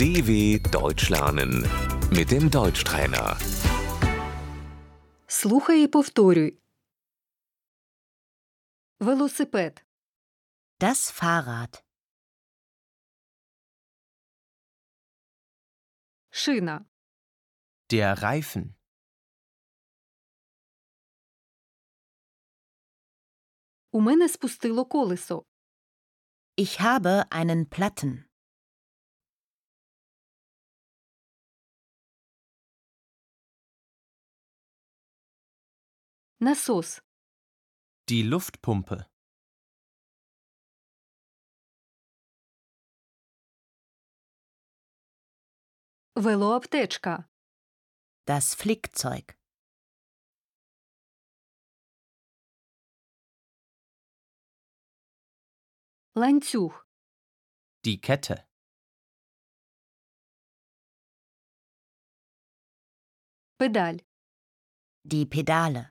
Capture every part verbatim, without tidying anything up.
D W Deutsch lernen mit dem Deutschtrainer. Слухай і повторюй. Велосипед, Das Fahrrad. шина, Der Reifen. у мене спустило колесо. Ich habe einen Platten. Насос, Die Luftpumpe. велоаптечка, Das Flickzeug. ланцюг, Die Kette. педаль, Die Pedale.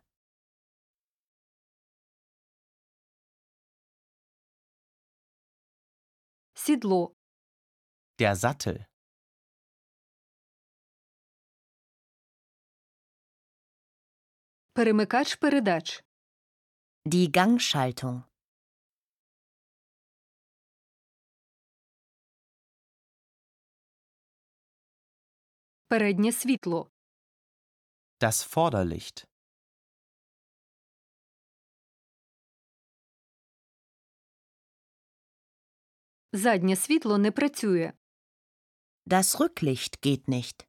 сідло, Der Sattel. перемикач передач, Die Gangschaltung. переднє світло, Das Vorderlicht. заднє світло не працює. Das Rücklicht geht nicht.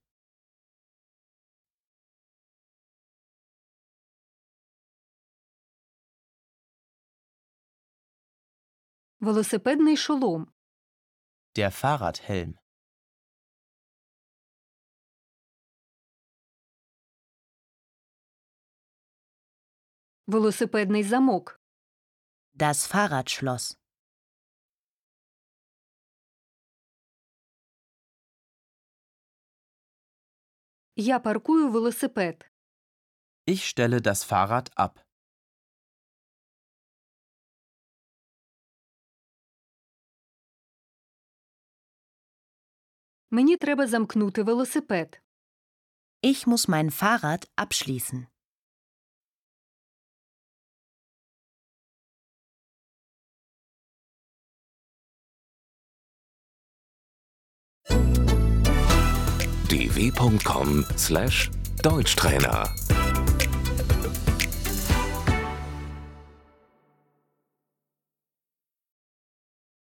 Велосипедний шолом, Der Fahrradhelm. велосипедний замок, Das Fahrradschloss. я паркую велосипед. Ich stelle das Fahrrad ab. Мені треба замкнути велосипед. Ich muss mein Fahrrad abschließen. d w punkt com slash Deutschtrainer